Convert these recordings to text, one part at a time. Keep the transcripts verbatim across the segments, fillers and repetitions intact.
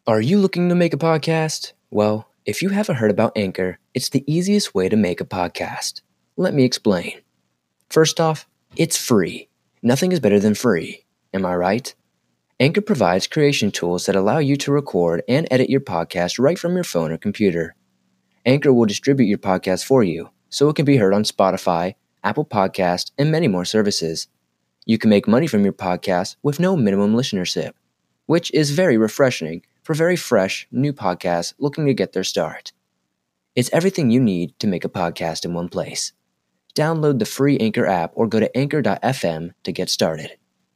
Are you looking to make a podcast? Well, if you haven't heard about Anchor, it's the easiest way to make a podcast. Let me explain. First off, it's free. Nothing is better than free. Am I right? Anchor provides creation tools that allow you to record and edit your podcast right from your phone or computer. Anchor will distribute your podcast for you, so it can be heard on Spotify, Apple Podcast, and many more services. You can make money from your podcast with no minimum listenership, which is very refreshing for very fresh, new podcasts looking to get their start. It's everything you need to make a podcast in one place. Download the free Anchor app or go to anchor dot f m to get started.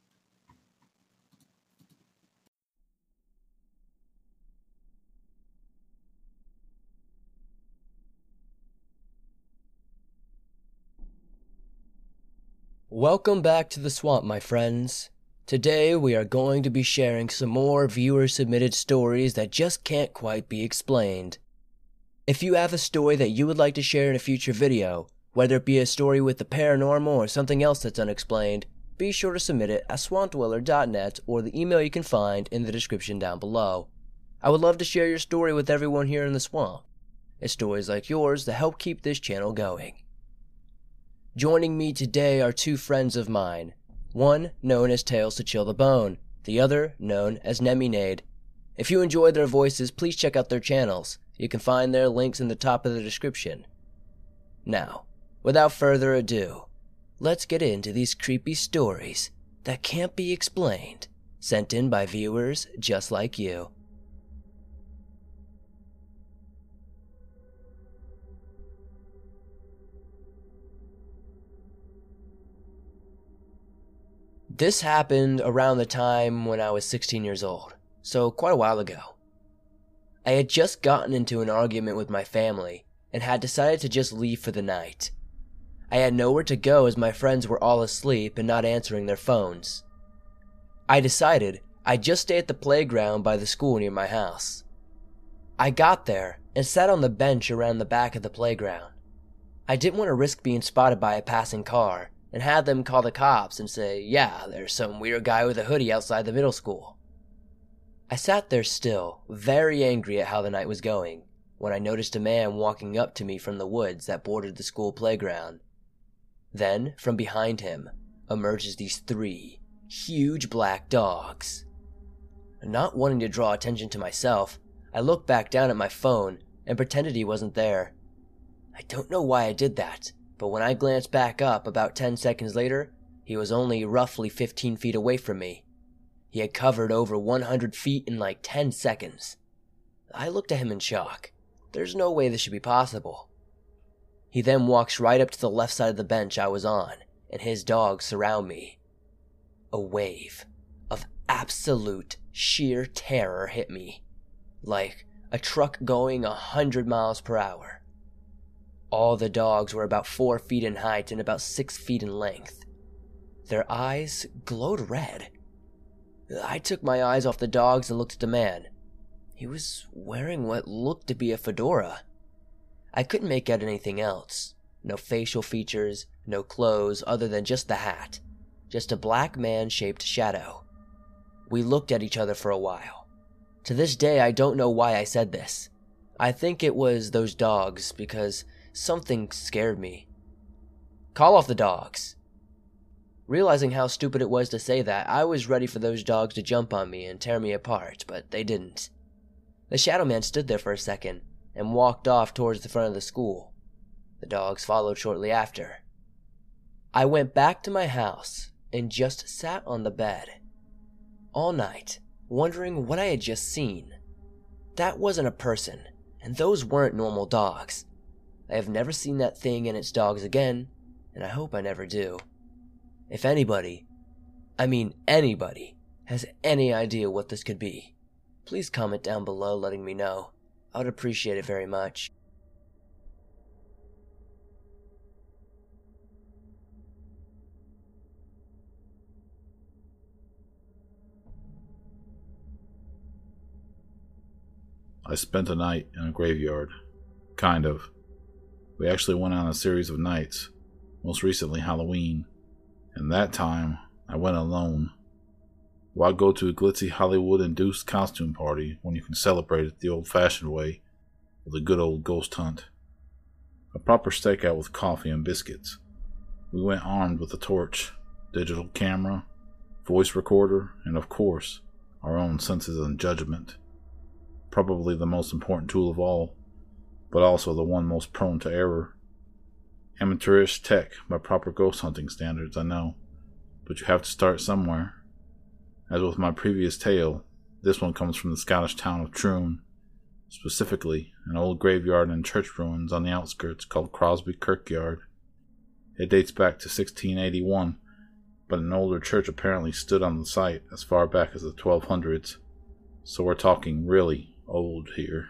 Welcome back to the swamp, my friends. Today we are going to be sharing some more viewer-submitted stories that just can't quite be explained. If you have a story that you would like to share in a future video, whether it be a story with the paranormal or something else that's unexplained, be sure to submit it at swamp dweller dot net or the email you can find in the description down below. I would love to share your story with everyone here in the swamp. It's stories like yours that help keep this channel going. Joining me today are two friends of mine. One known as Tales to Chill the Bone, the other known as Neminade. If you enjoy their voices, please check out their channels. You can find their links in the top of the description. Now, without further ado, let's get into these creepy stories that can't be explained, sent in by viewers just like you. This happened around the time when I was sixteen years old, so quite a while ago. I had just gotten into an argument with my family and had decided to just leave for the night. I had nowhere to go as my friends were all asleep and not answering their phones. I decided I'd just stay at the playground by the school near my house. I got there and sat on the bench around the back of the playground. I didn't want to risk being spotted by a passing car and had them call the cops and say, yeah, there's some weird guy with a hoodie outside the middle school. I sat there still, very angry at how the night was going, when I noticed a man walking up to me from the woods that bordered the school playground. Then, from behind him, emerges these three huge black dogs. Not wanting to draw attention to myself, I looked back down at my phone and pretended he wasn't there. I don't know why I did that, but when I glanced back up about ten seconds later, he was only roughly fifteen feet away from me. He had covered over one hundred feet in like ten seconds. I looked at him in shock. There's no way this should be possible. He then walks right up to the left side of the bench I was on, and his dogs surround me. A wave of absolute sheer terror hit me, like a truck going a hundred miles per hour. All the dogs were about four feet in height and about six feet in length. Their eyes glowed red. I took my eyes off the dogs and looked at the man. He was wearing what looked to be a fedora. I couldn't make out anything else. No facial features, no clothes other than just the hat. Just a black man-shaped shadow. We looked at each other for a while. To this day, I don't know why I said this. I think it was those dogs because something scared me. Call off the dogs. Realizing how stupid it was to say that, I was ready for those dogs to jump on me and tear me apart, but they didn't. The shadow man stood there for a second and walked off towards the front of the school. The dogs followed shortly after. I went back to my house and just sat on the bed all night, wondering what I had just seen. That wasn't a person, and those weren't normal dogs. I have never seen that thing and its dogs again, and I hope I never do. If anybody, I mean anybody, has any idea what this could be, please comment down below letting me know. I would appreciate it very much. I spent a night in a graveyard. Kind of. We actually went on a series of nights, most recently Halloween, and that time I went alone. Why go to a glitzy Hollywood-induced costume party when you can celebrate it the old-fashioned way with a good old ghost hunt? A proper stakeout with coffee and biscuits. We went armed with a torch, digital camera, voice recorder, and of course, our own senses and judgment. Probably the most important tool of all, but also the one most prone to error. Amateurish tech by proper ghost hunting standards, I know, but you have to start somewhere. As with my previous tale, this one comes from the Scottish town of Troon, specifically an old graveyard and church ruins on the outskirts called Crosby Kirkyard. It dates back to sixteen eighty-one, but an older church apparently stood on the site as far back as the twelve hundreds, so we're talking really old here.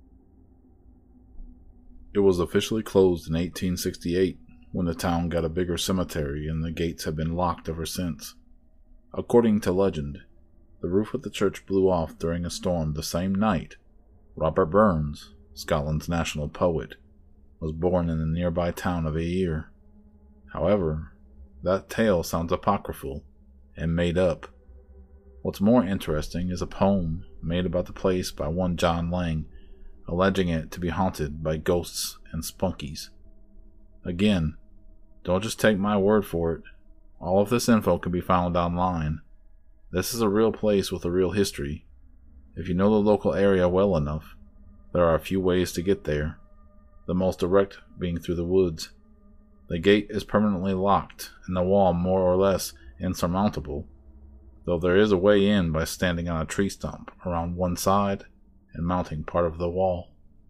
It was officially closed in eighteen sixty-eight, when the town got a bigger cemetery and the gates have been locked ever since. According to legend, the roof of the church blew off during a storm the same night Robert Burns, Scotland's national poet, was born in the nearby town of Ayr. However, that tale sounds apocryphal and made up. What's more interesting is a poem made about the place by one John Lang, alleging it to be haunted by ghosts and spunkies. Again, don't just take my word for it. All of this info can be found online. This is a real place with a real history. If you know the local area well enough, there are a few ways to get there, the most direct being through the woods. The gate is permanently locked and the wall more or less insurmountable, though there is a way in by standing on a tree stump around one side and mounting part of the wall.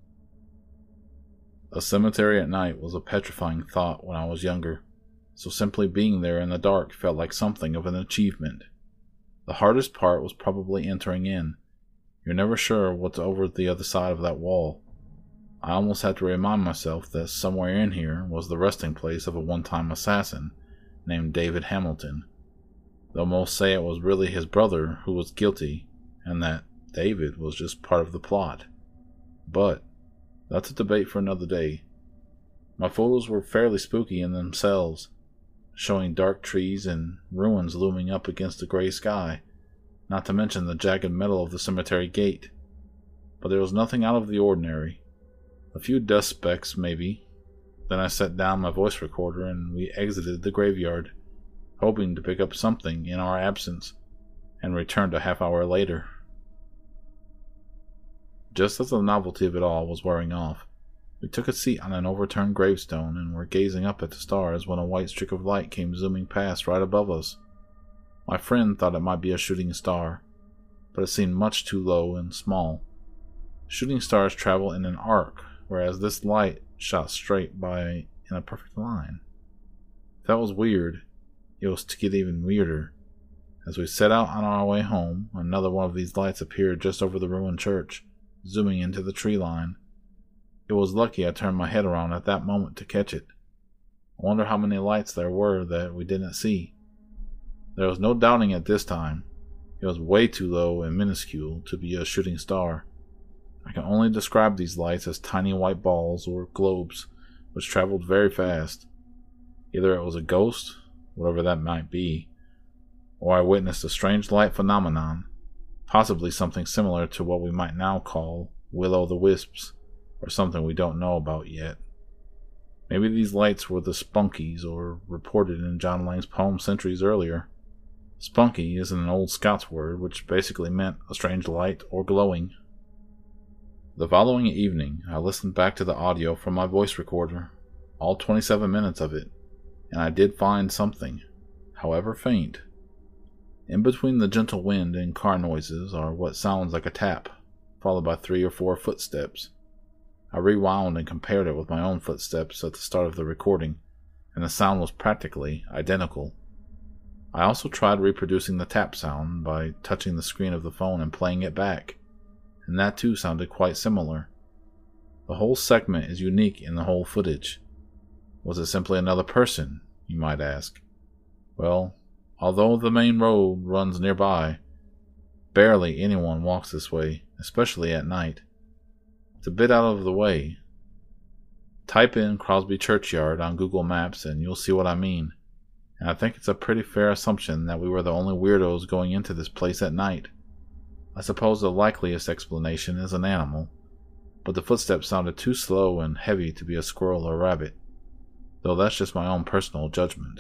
A cemetery at night was a petrifying thought when I was younger, so simply being there in the dark felt like something of an achievement. The hardest part was probably entering in. You're never sure what's over the other side of that wall. I almost had to remind myself that somewhere in here was the resting place of a one-time assassin named David Hamilton, though most say it was really his brother who was guilty and that David was just part of the plot. But that's a debate for another day. My photos were fairly spooky in themselves, showing dark trees and ruins looming up against the gray sky, not to mention the jagged metal of the cemetery gate. But there was nothing out of the ordinary. A few dust specks, maybe. Then I set down my voice recorder and we exited the graveyard, hoping to pick up something in our absence, and returned a half hour later. Just as the novelty of it all was wearing off, we took a seat on an overturned gravestone and were gazing up at the stars when a white streak of light came zooming past right above us. My friend thought it might be a shooting star, but it seemed much too low and small. Shooting stars travel in an arc, whereas this light shot straight by in a perfect line. If that was weird, it was to get even weirder. As we set out on our way home, another one of these lights appeared just over the ruined church, zooming into the tree line. It was lucky I turned my head around at that moment to catch it. I wonder how many lights there were that we didn't see. There was no doubting it this time. It was way too low and minuscule to be a shooting star. I can only describe these lights as tiny white balls or globes, which traveled very fast. Either it was a ghost, whatever that might be, or I witnessed a strange light phenomenon, possibly something similar to what we might now call will-o'-the-wisps, or something we don't know about yet. Maybe these lights were the spunkies, or reported in John Lang's poem centuries earlier. Spunky is an old Scots word which basically meant a strange light or glowing. The following evening, I listened back to the audio from my voice recorder, all twenty-seven minutes of it, and I did find something, however faint. In between the gentle wind and car noises are what sounds like a tap, followed by three or four footsteps. I rewound and compared it with my own footsteps at the start of the recording, and the sound was practically identical. I also tried reproducing the tap sound by touching the screen of the phone and playing it back, and that too sounded quite similar. The whole segment is unique in the whole footage. Was it simply another person, you might ask? Well, although the main road runs nearby, barely anyone walks this way, especially at night. It's a bit out of the way. Type in Crosby Churchyard on Google Maps and you'll see what I mean. and I think it's a pretty fair assumption that we were the only weirdos going into this place at night. I suppose the likeliest explanation is an animal, but the footsteps sounded too slow and heavy to be a squirrel or rabbit, though that's just my own personal judgment.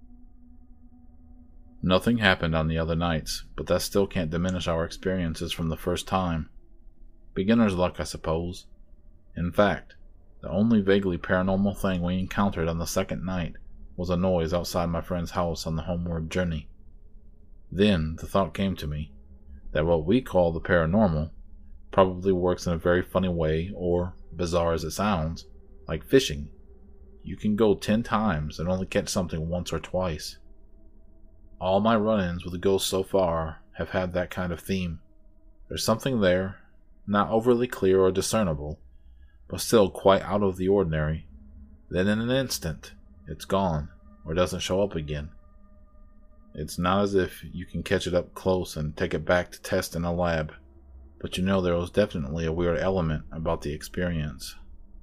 Nothing happened on the other nights, but that still can't diminish our experiences from the first time. Beginner's luck, I suppose. In fact, the only vaguely paranormal thing we encountered on the second night was a noise outside my friend's house on the homeward journey. Then the thought came to me that what we call the paranormal probably works in a very funny way, or, bizarre as it sounds, like fishing. You can go ten times and only catch something once or twice. All my run-ins with ghosts so far have had that kind of theme. There's something there, not overly clear or discernible, but still quite out of the ordinary. Then in an instant, it's gone, or doesn't show up again. It's not as if you can catch it up close and take it back to test in a lab, but you know there was definitely a weird element about the experience.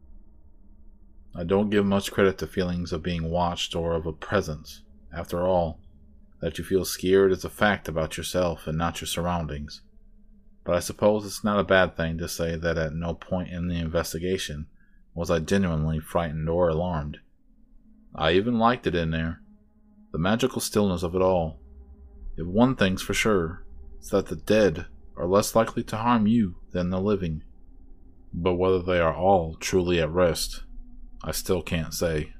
I don't give much credit to feelings of being watched or of a presence. After all, that you feel scared is a fact about yourself and not your surroundings. But I suppose it's not a bad thing to say that at no point in the investigation was I genuinely frightened or alarmed. I even liked it in there, the magical stillness of it all. If one thing's for sure, it's that the dead are less likely to harm you than the living. But whether they are all truly at rest, I still can't say.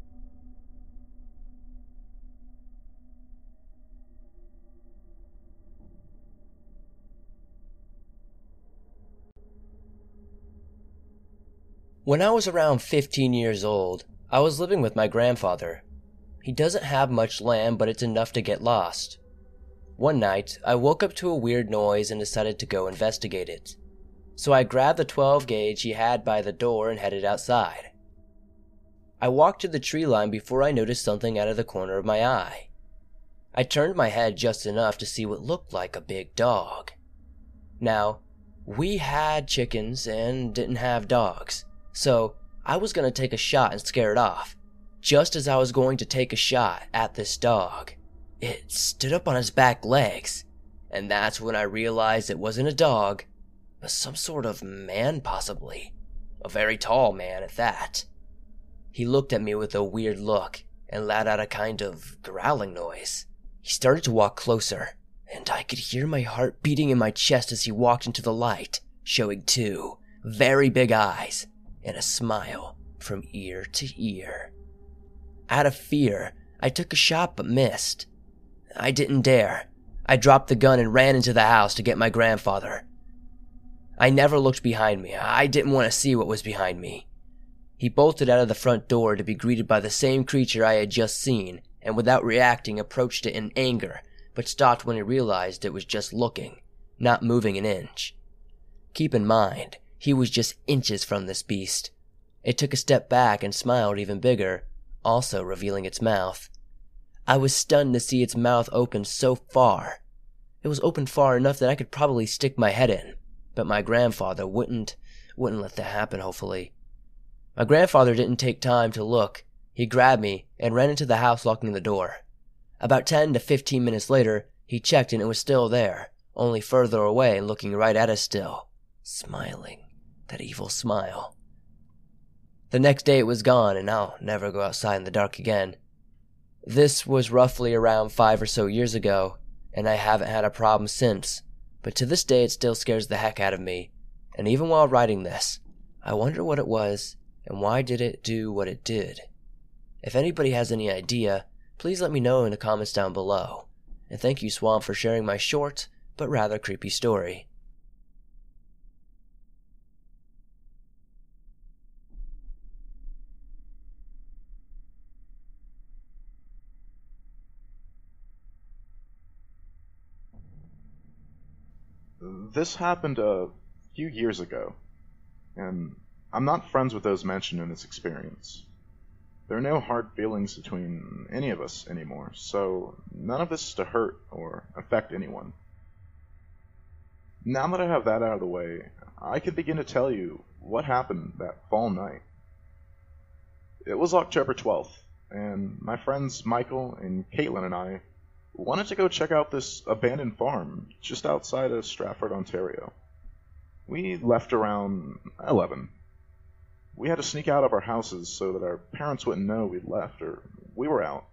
When I was around fifteen years old, I was living with my grandfather. He doesn't have much land, but it's enough to get lost. One night, I woke up to a weird noise and decided to go investigate it. So I grabbed the twelve gauge he had by the door and headed outside. I walked to the tree line before I noticed something out of the corner of my eye. I turned my head just enough to see what looked like a big dog. Now, we had chickens and didn't have dogs. So, I was going to take a shot and scare it off. Just as I was going to take a shot at this dog, it stood up on its back legs, and that's when I realized it wasn't a dog, but some sort of man possibly. A very tall man at that. He looked at me with a weird look and let out a kind of growling noise. He started to walk closer, and I could hear my heart beating in my chest as he walked into the light, showing two very big eyes and a smile from ear to ear. Out of fear, I took a shot but missed. I didn't dare. I dropped the gun and ran into the house to get my grandfather. I never looked behind me. I didn't want to see what was behind me. He bolted out of the front door to be greeted by the same creature I had just seen, and without reacting approached it in anger, but stopped when he realized it was just looking, not moving an inch. Keep in mind, he was just inches from this beast. It took a step back and smiled even bigger, also revealing its mouth. I was stunned to see its mouth open so far. It was open far enough that I could probably stick my head in, but my grandfather wouldn't, wouldn't let that happen, hopefully. My grandfather didn't take time to look. He grabbed me and ran into the house, locking the door. About ten to fifteen minutes later, he checked and it was still there, only further away and looking right at us still, smiling. That evil smile. The next day it was gone, and I'll never go outside in the dark again. This was roughly around five or so years ago, and I haven't had a problem since, but to this day it still scares the heck out of me, and even while writing this, I wonder what it was, and why did it do what it did. If anybody has any idea, please let me know in the comments down below, and thank you Swamp for sharing my short, but rather creepy story. This happened a few years ago, and I'm not friends with those mentioned in this experience. There are no hard feelings between any of us anymore, so none of this is to hurt or affect anyone. Now that I have that out of the way, I can begin to tell you what happened that fall night. It was October twelfth, and my friends Michael and Caitlin and I wanted to go check out this abandoned farm just outside of Stratford, Ontario. We left around eleven. We had to sneak out of our houses so that our parents wouldn't know we'd left or we were out.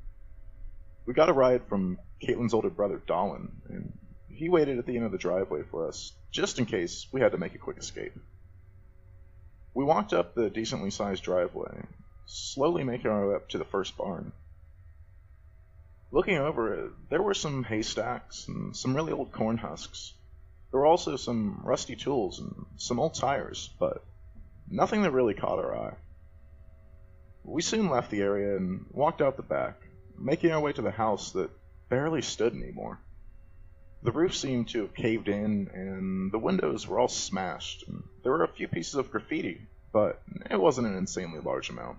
We got a ride from Caitlin's older brother, Dolan, and he waited at the end of the driveway for us, just in case we had to make a quick escape. We walked up the decently sized driveway, slowly making our way up to the first barn. Looking over it, there were some haystacks and some really old corn husks. There were also some rusty tools and some old tires, but nothing that really caught our eye. We soon left the area and walked out the back, making our way to the house that barely stood anymore. The roof seemed to have caved in, and the windows were all smashed, and there were a few pieces of graffiti, but it wasn't an insanely large amount.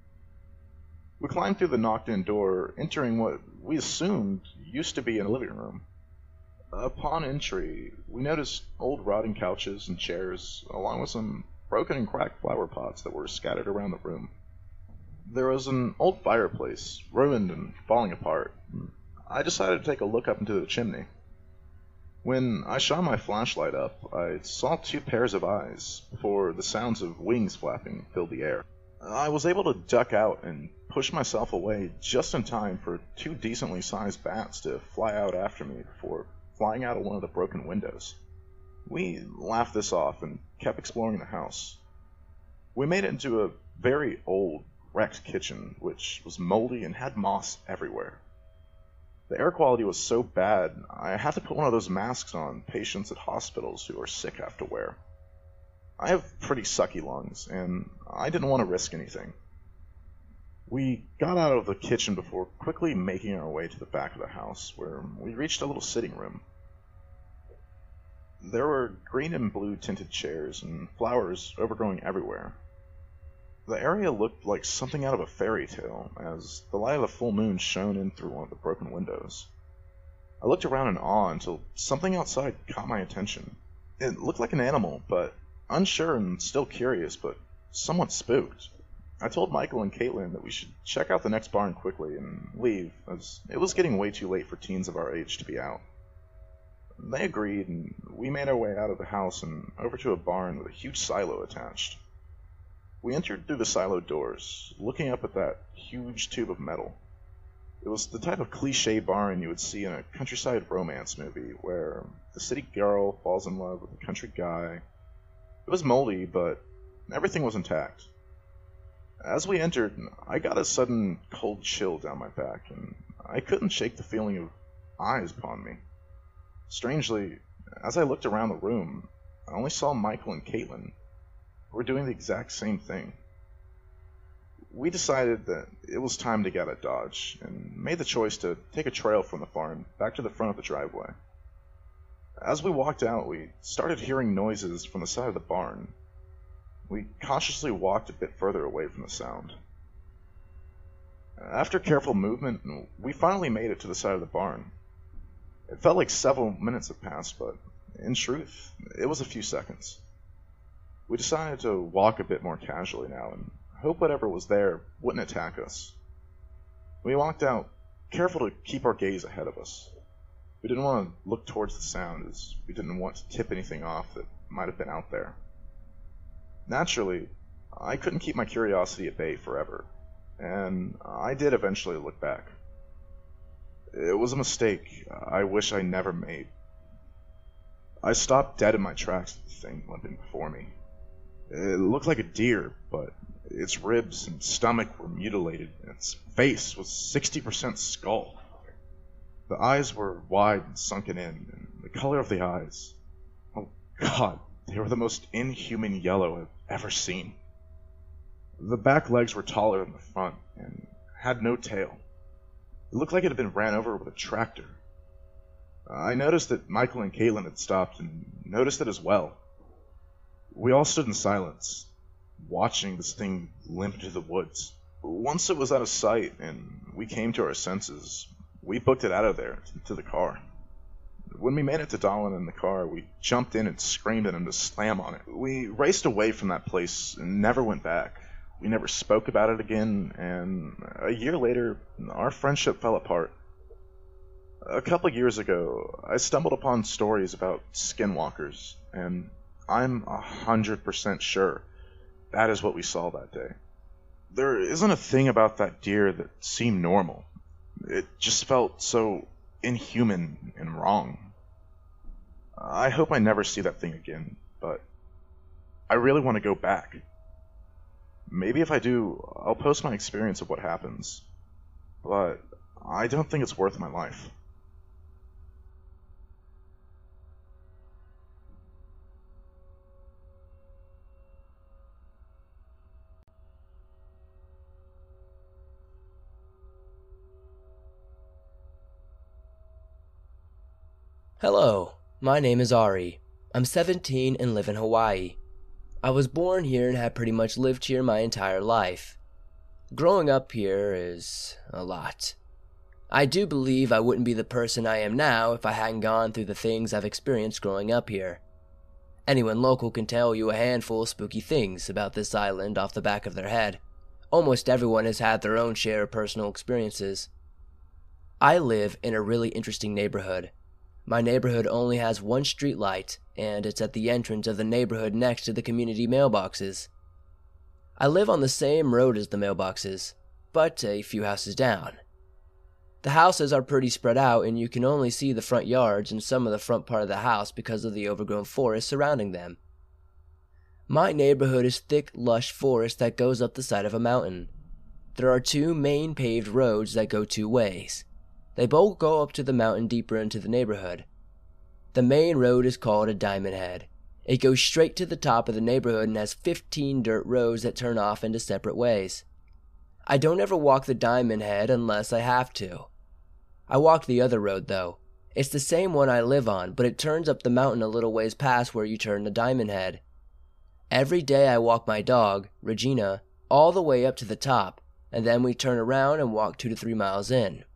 We climbed through the knocked-in door, entering what we assumed used to be a living room. Upon entry, we noticed old rotting couches and chairs, along with some broken and cracked flower pots that were scattered around the room. There was an old fireplace, ruined and falling apart. I decided to take a look up into the chimney. When I shone my flashlight up, I saw two pairs of eyes, before the sounds of wings flapping filled the air. I was able to duck out and push myself away just in time for two decently sized bats to fly out after me before flying out of one of the broken windows. We laughed this off and kept exploring the house. We made it into a very old, wrecked kitchen, which was moldy and had moss everywhere. The air quality was so bad, I had to put one of those masks on patients at hospitals who are sick have to wear. I have pretty sucky lungs, and I didn't want to risk anything. We got out of the kitchen before quickly making our way to the back of the house, where we reached a little sitting room. There were green and blue tinted chairs and flowers overgrowing everywhere. The area looked like something out of a fairy tale, as the light of the full moon shone in through one of the broken windows. I looked around in awe until something outside caught my attention. It looked like an animal, but unsure and still curious, but somewhat spooked. I told Michael and Caitlin that we should check out the next barn quickly and leave, as it was getting way too late for teens of our age to be out. They agreed, and we made our way out of the house and over to a barn with a huge silo attached. We entered through the silo doors, looking up at that huge tube of metal. It was the type of cliché barn you would see in a countryside romance movie, where the city girl falls in love with a country guy. It was moldy, but everything was intact. As we entered, I got a sudden cold chill down my back, and I couldn't shake the feeling of eyes upon me. Strangely, as I looked around the room, I only saw Michael and Caitlin, who were doing the exact same thing. We decided that it was time to get out of Dodge, and made the choice to take a trail from the farm back to the front of the driveway. As we walked out, we started hearing noises from the side of the barn. We cautiously walked a bit further away from the sound. After careful movement, we finally made it to the side of the barn. It felt like several minutes had passed, but in truth, it was a few seconds. We decided to walk a bit more casually now and hope whatever was there wouldn't attack us. We walked out, careful to keep our gaze ahead of us. We didn't want to look towards the sound, as we didn't want to tip anything off that might have been out there. Naturally, I couldn't keep my curiosity at bay forever, and I did eventually look back. It was a mistake I wish I never made. I stopped dead in my tracks at the thing limping before me. It looked like a deer, but its ribs and stomach were mutilated, and its face was sixty percent skull. The eyes were wide and sunken in, and the color of the eyes, oh God, they were the most inhuman yellow I've ever seen. The back legs were taller than the front, and had no tail. It looked like it had been ran over with a tractor. I noticed that Michael and Caitlin had stopped, and noticed it as well. We all stood in silence, watching this thing limp into the woods. Once it was out of sight, and we came to our senses, we booked it out of there to the car. When we made it to Dolan in the car, we jumped in and screamed at him to slam on it. We raced away from that place and never went back. we never spoke about it again, and a year later, our friendship fell apart. A couple years ago, I stumbled upon stories about skinwalkers, and I'm a hundred percent sure that is what we saw that day. There isn't a thing about that deer that seemed normal. It just felt so inhuman and wrong. I hope I never see that thing again, but I really want to go back. Maybe if I do, I'll post my experience of what happens, but I don't think it's worth my life. Hello, my name is Ari. I'm seventeen and live in Hawaii. I was born here and have pretty much lived here my entire life. Growing up here is a lot. I do believe I wouldn't be the person I am now if I hadn't gone through the things I've experienced growing up here. Anyone local can tell you a handful of spooky things about this island off the back of their head. Almost everyone has had their own share of personal experiences. I live in a really interesting neighborhood. My neighborhood only has one street light, and it's at the entrance of the neighborhood next to the community mailboxes. I live on the same road as the mailboxes, but a few houses down. The houses are pretty spread out, and you can only see the front yards and some of the front part of the house because of the overgrown forest surrounding them. My neighborhood is thick, lush forest that goes up the side of a mountain. There are two main paved roads that go two ways. They both go up to the mountain deeper into the neighborhood. The main road is called a diamond head. It goes straight to the top of the neighborhood and has fifteen dirt roads that turn off into separate ways. I don't ever walk the diamond head unless I have to. I walk the other road though. It's the same one I live on, but it turns up the mountain a little ways past where you turn the diamond head. Every day I walk my dog, Regina, all the way up to the top, and then we turn around and walk two to three miles in.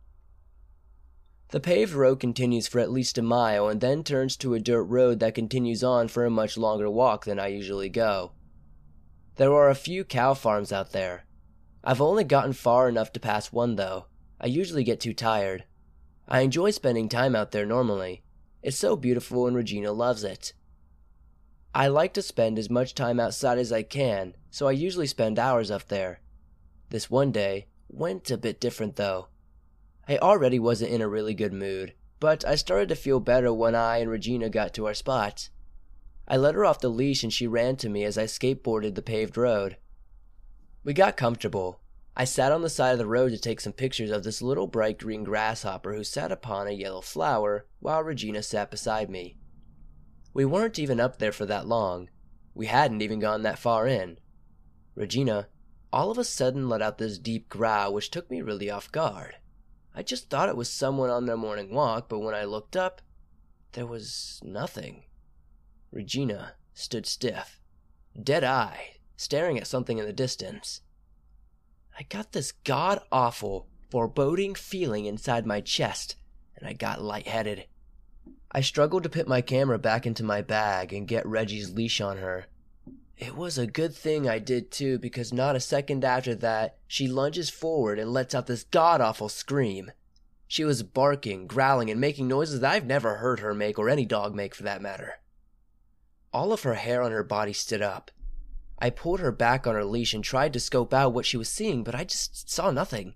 The paved road continues for at least a mile and then turns to a dirt road that continues on for a much longer walk than I usually go. There are a few cow farms out there. I've only gotten far enough to pass one though. I usually get too tired. I enjoy spending time out there normally. It's so beautiful and Regina loves it. I like to spend as much time outside as I can, so I usually spend hours up there. This one day went a bit different though. I already wasn't in a really good mood, but I started to feel better when I and Regina got to our spot. I let her off the leash and she ran to me as I skateboarded the paved road. We got comfortable. I sat on the side of the road to take some pictures of this little bright green grasshopper who sat upon a yellow flower while Regina sat beside me. We weren't even up there for that long. We hadn't even gone that far in. Regina, all of a sudden, let out this deep growl which took me really off guard. I just thought it was someone on their morning walk, but when I looked up, there was nothing. Regina stood stiff, dead-eyed, staring at something in the distance. I got this god-awful, foreboding feeling inside my chest, and I got lightheaded. I struggled to put my camera back into my bag and get Reggie's leash on her. It was a good thing I did too, because not a second after that, she lunges forward and lets out this god-awful scream. She was barking, growling, and making noises that I've never heard her make, or any dog make for that matter. All of her hair on her body stood up. I pulled her back on her leash and tried to scope out what she was seeing, but I just saw nothing.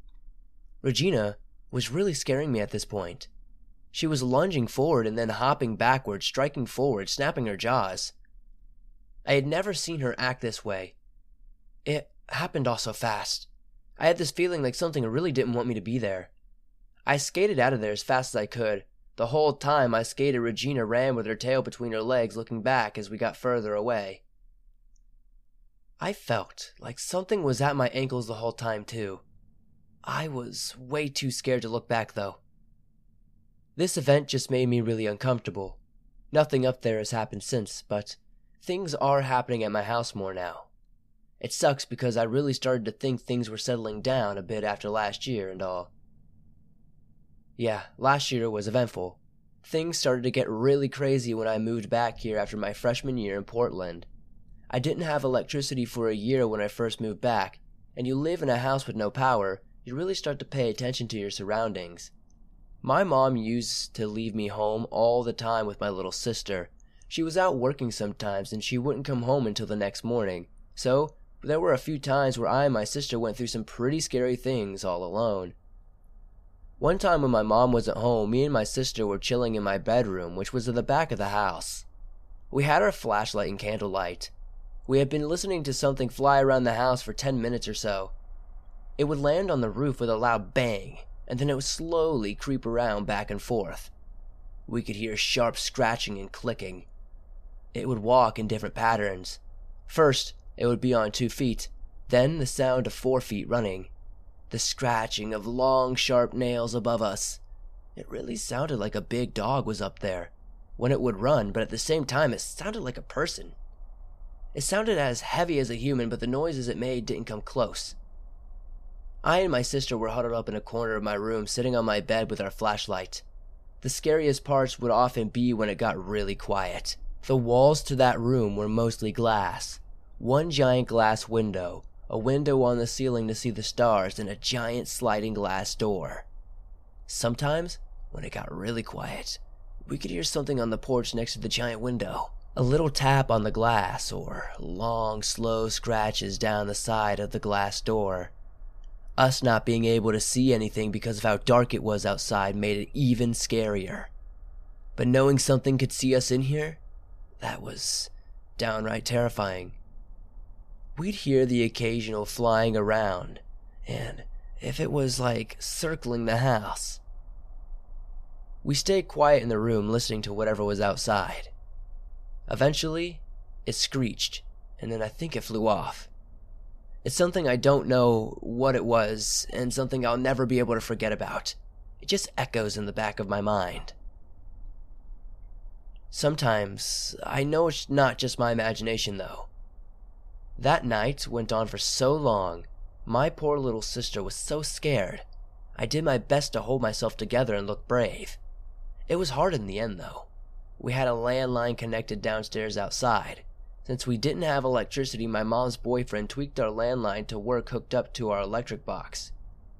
Regina was really scaring me at this point. She was lunging forward and then hopping backward, striking forward, snapping her jaws. I had never seen her act this way. It happened all so fast. I had this feeling like something really didn't want me to be there. I skated out of there as fast as I could. The whole time I skated, Regina ran with her tail between her legs, looking back as we got further away. I felt like something was at my ankles the whole time too. I was way too scared to look back though. This event just made me really uncomfortable. Nothing up there has happened since, but things are happening at my house more now. It sucks because I really started to think things were settling down a bit after last year and all. Yeah, last year was eventful. Things started to get really crazy when I moved back here after my freshman year in Portland. I didn't have electricity for a year when I first moved back, and you live in a house with no power, you really start to pay attention to your surroundings. My mom used to leave me home all the time with my little sister. She was out working sometimes, and she wouldn't come home until the next morning, so there were a few times where I and my sister went through some pretty scary things all alone. One time when my mom wasn't home, me and my sister were chilling in my bedroom, which was in the back of the house. We had our flashlight and candlelight. We had been listening to something fly around the house for ten minutes or so. It would land on the roof with a loud bang, and then it would slowly creep around back and forth. We could hear sharp scratching and clicking. It would walk in different patterns. First, it would be on two feet, then the sound of four feet running. The scratching of long, sharp nails above us. It really sounded like a big dog was up there when it would run, but at the same time it sounded like a person. It sounded as heavy as a human, but the noises it made didn't come close. I and my sister were huddled up in a corner of my room, sitting on my bed with our flashlight. The scariest parts would often be when it got really quiet. The walls to that room were mostly glass. One giant glass window, a window on the ceiling to see the stars, and a giant sliding glass door. Sometimes, when it got really quiet, we could hear something on the porch next to the giant window. A little tap on the glass, or long, slow scratches down the side of the glass door. Us not being able to see anything because of how dark it was outside made it even scarier. But knowing something could see us in here, that was downright terrifying. We'd hear the occasional flying around, and if it was like circling the house. We stayed quiet in the room listening to whatever was outside. Eventually, it screeched, and then I think it flew off. It's something I don't know what it was, and something I'll never be able to forget about. It just echoes in the back of my mind. Sometimes, I know it's not just my imagination though. That night went on for so long, my poor little sister was so scared. I did my best to hold myself together and look brave. It was hard in the end though. We had a landline connected downstairs outside. Since we didn't have electricity, my mom's boyfriend tweaked our landline to work hooked up to our electric box.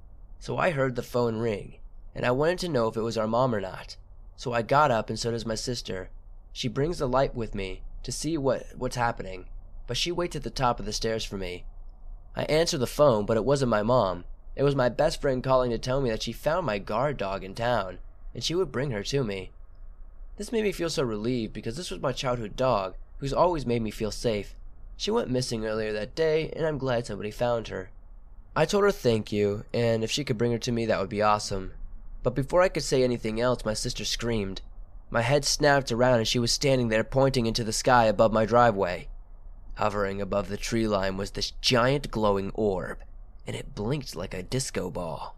So I heard the phone ring, and I wanted to know if it was our mom or not. So I got up, and so does my sister. She brings the light with me to see what, what's happening, but she waits at the top of the stairs for me. I answer the phone, but it wasn't my mom. It was my best friend calling to tell me that she found my guard dog in town, and she would bring her to me. This made me feel so relieved because this was my childhood dog, who's always made me feel safe. She went missing earlier that day, and I'm glad somebody found her. I told her thank you, and if she could bring her to me, that would be awesome. But before I could say anything else, my sister screamed. My head snapped around, and she was standing there pointing into the sky above my driveway. Hovering above the tree line was this giant glowing orb, and it blinked like a disco ball.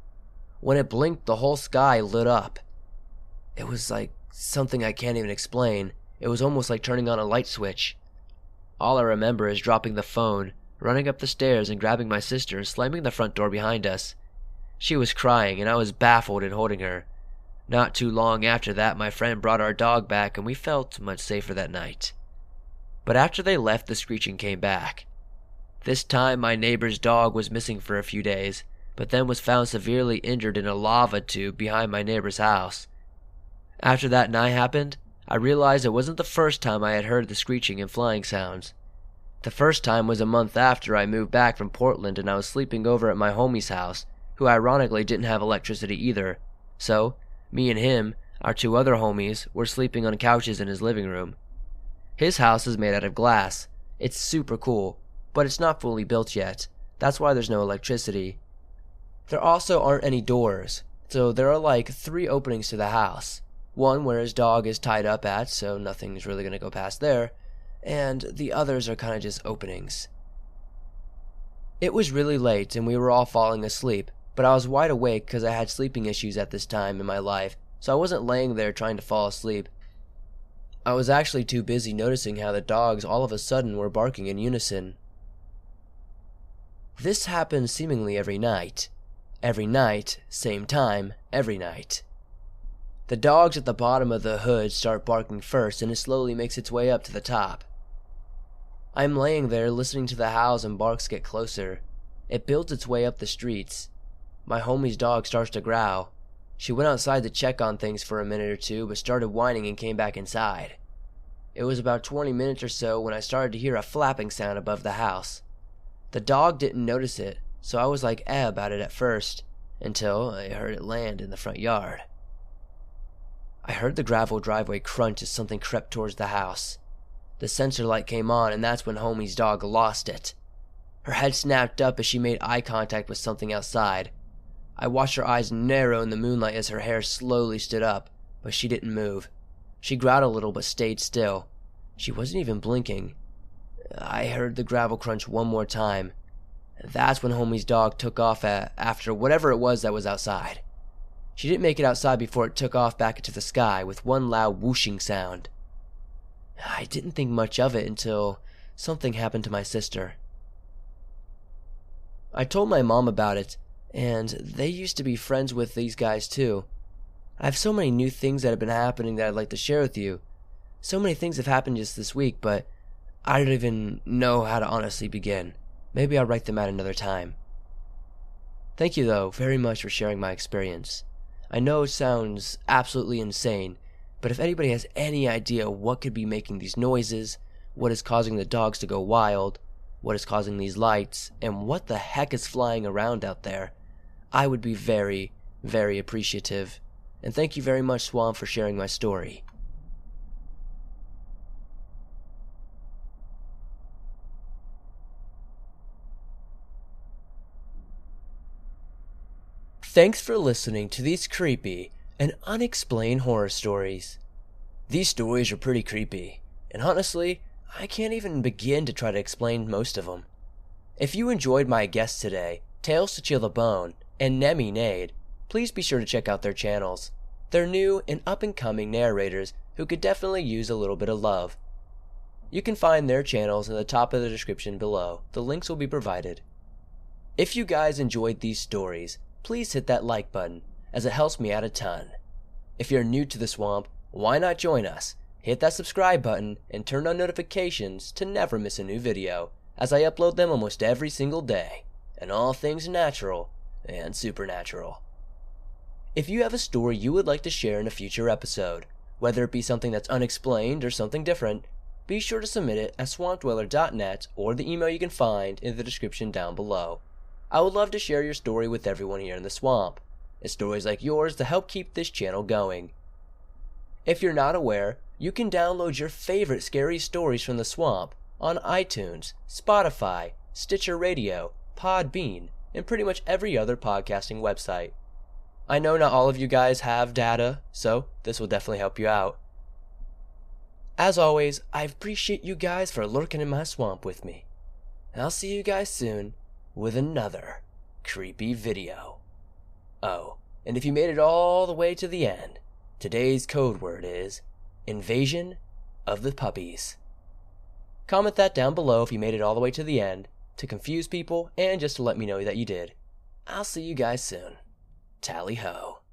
When it blinked, the whole sky lit up. It was like something I can't even explain. It was almost like turning on a light switch. All I remember is dropping the phone, running up the stairs and grabbing my sister and slamming the front door behind us. She was crying, and I was baffled in holding her. Not too long after that, my friend brought our dog back, and we felt much safer that night. But after they left, the screeching came back. This time, my neighbor's dog was missing for a few days, but then was found severely injured in a lava tube behind my neighbor's house. After that night happened, I realized it wasn't the first time I had heard the screeching and flying sounds. The first time was a month after I moved back from Portland, and I was sleeping over at my homie's house, who ironically didn't have electricity either. So, me and him, our two other homies, were sleeping on couches in his living room. His house is made out of glass. It's super cool, but it's not fully built yet. That's why there's no electricity. There also aren't any doors, so there are like three openings to the house. One where his dog is tied up at, so nothing's really going to go past there, and the others are kind of just openings. It was really late, and we were all falling asleep, but I was wide awake because I had sleeping issues at this time in my life, so I wasn't laying there trying to fall asleep. I was actually too busy noticing how the dogs all of a sudden were barking in unison. This happened seemingly every night. Every night, same time, every night. The dogs at the bottom of the hood start barking first, and it slowly makes its way up to the top. I'm laying there listening to the howls and barks get closer. It builds its way up the streets. My homie's dog starts to growl. She went outside to check on things for a minute or two, but started whining and came back inside. It was about twenty minutes or so when I started to hear a flapping sound above the house. The dog didn't notice it, so I was like eh about it at first, until I heard it land in the front yard. I heard the gravel driveway crunch as something crept towards the house. The sensor light came on, and that's when homie's dog lost it. Her head snapped up as she made eye contact with something outside. I watched her eyes narrow in the moonlight as her hair slowly stood up, but she didn't move. She growled a little but stayed still. She wasn't even blinking. I heard the gravel crunch one more time. That's when homie's dog took off at, after whatever it was that was outside. She didn't make it outside before it took off back into the sky with one loud whooshing sound. I didn't think much of it until something happened to my sister. I told my mom about it, and they used to be friends with these guys too. I have so many new things that have been happening that I'd like to share with you. So many things have happened just this week, but I don't even know how to honestly begin. Maybe I'll write them at another time. Thank you, though, very much for sharing my experience. I know it sounds absolutely insane, but if anybody has any idea what could be making these noises, what is causing the dogs to go wild, what is causing these lights, and what the heck is flying around out there, I would be very, very appreciative. And thank you very much, Swamp, for sharing my story. Thanks for listening to these creepy and unexplained horror stories. These stories are pretty creepy, and honestly, I can't even begin to try to explain most of them. If you enjoyed my guests today, Tales to Chill the Bone and Nemi Nade, please be sure to check out their channels. They're new and up-and-coming narrators who could definitely use a little bit of love. You can find their channels in the top of the description below. The links will be provided. If you guys enjoyed these stories, please hit that like button, as it helps me out a ton. If you're new to the swamp, why not join us? Hit that subscribe button and turn on notifications to never miss a new video, as I upload them almost every single day, and all things natural and supernatural. If you have a story you would like to share in a future episode, whether it be something that's unexplained or something different, be sure to submit it at swamp dweller dot net or the email you can find in the description down below. I would love to share your story with everyone here in the swamp. It's stories like yours to help keep this channel going. If you're not aware, you can download your favorite scary stories from the swamp on iTunes, Spotify, Stitcher Radio, Podbean, and pretty much every other podcasting website. I know not all of you guys have data, so this will definitely help you out. As always, I appreciate you guys for lurking in my swamp with me. And I'll see you guys soon with another creepy video. Oh, and if you made it all the way to the end, today's code word is Invasion of the Puppies. Comment that down below if you made it all the way to the end, to confuse people and just to let me know that you did. I'll see you guys soon. Tally ho.